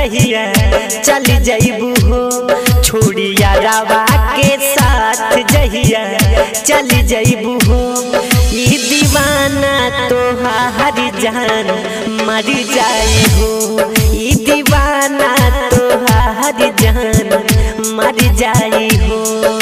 जहिया चल जइबू हो छोड़ी यारावा के साथ जहिया चल जइबू हो ई दीवाना तोहार जान मर जाई हो ई दीवाना तोहार जान मर जाई हो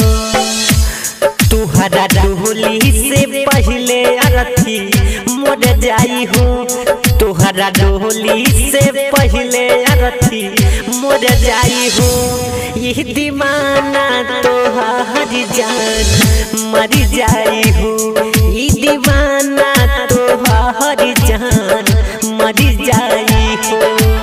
तुहरा डोली से पहले अरथी मोर जाई हो तुहरा डोली से पहले अरथी मोर जाई हो ये दीवाना तोहार जान मर जाई हो ये दीवाना तोहार जान मर जाई हो।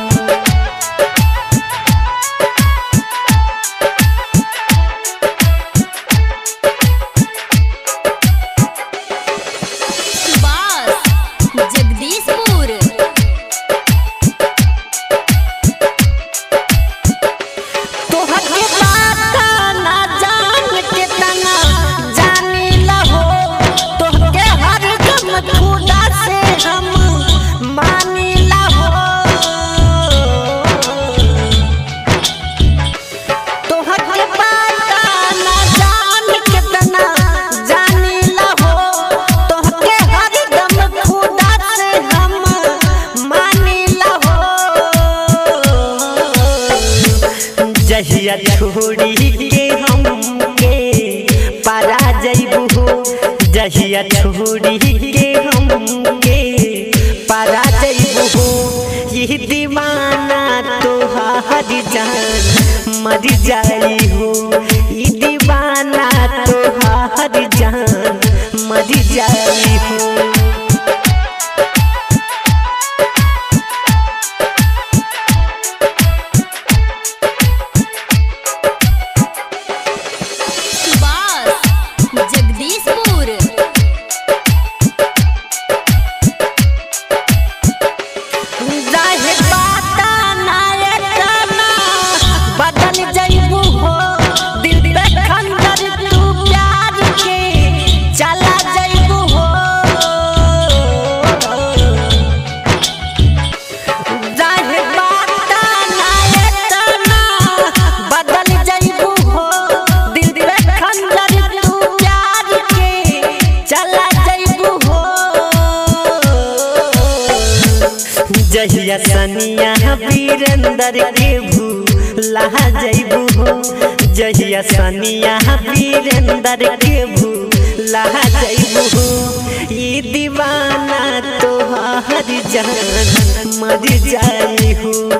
जहिया छोड़ी के हमके पारा जइबू हो जहिया छोड़ी के हमके पारा जइबू हो ये दीवाना तोहार जान मर जाई हो ये दीवाना तोहार जान मर जाई हो। जहिया सनिया वीरेंद्र के भूला जइबू हो जहिया सनिया वीरेंद्र के भूला जइबू हो ये दीवाना तोहार जान मर जाई हो।